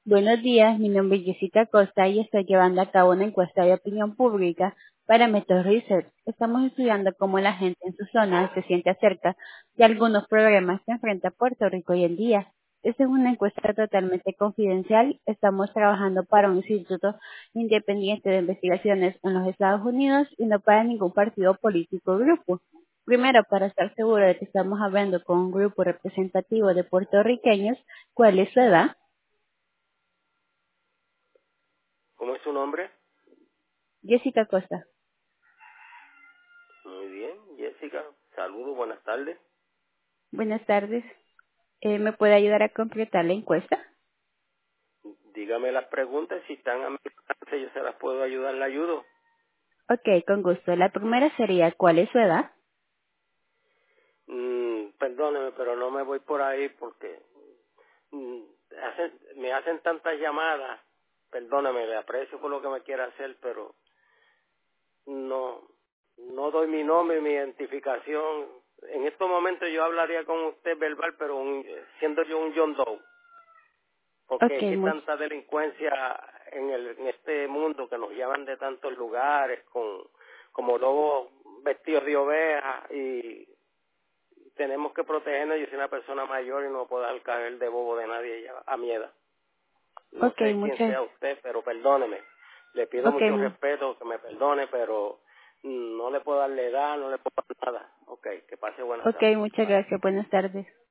Buenos días, mi nombre es Jessica Costa y estoy llevando a cabo una encuesta de opinión pública para Method Research. Estamos estudiando cómo la gente en su zona se siente acerca de algunos problemas que enfrenta Puerto Rico hoy en día. Esta es una encuesta totalmente confidencial. Estamos trabajando para un instituto independiente de investigaciones en los Estados Unidos y no para ningún partido político o grupo. Primero, para estar seguro de que estamos hablando con un grupo representativo de puertorriqueños, ¿cuál es su edad? ¿Cómo es su nombre? Jessica Costa. Muy bien, Jessica. Saludos, buenas tardes. Buenas tardes. ¿Me puede ayudar a completar la encuesta? Dígame las preguntas, si están a mi alcance yo se las puedo ayudar, la ayudo. Ok, con gusto. La primera sería, ¿cuál es su edad? Perdóneme, pero no me voy por ahí porque me hacen tantas llamadas. Perdóneme, le aprecio por lo que me quiera hacer, pero no, no doy mi nombre, mi identificación. En estos momentos yo hablaría con usted verbal, pero siendo yo un John Doe. Porque Ok, es que tanta delincuencia en este mundo que nos llevan de tantos lugares como lobos vestidos de oveja y tenemos que protegernos. Yo soy una persona mayor y no puedo dejar caer de bobo de nadie ya a mi edad. No ok, sé quién muchas, sea usted, pero perdóneme. Le pido ok, mucho respeto, que me perdone, pero no le puedo darle edad, no le puedo dar nada. Ok, que pase buenas ok, tardes. muchas Bye. gracias. Buenas tardes.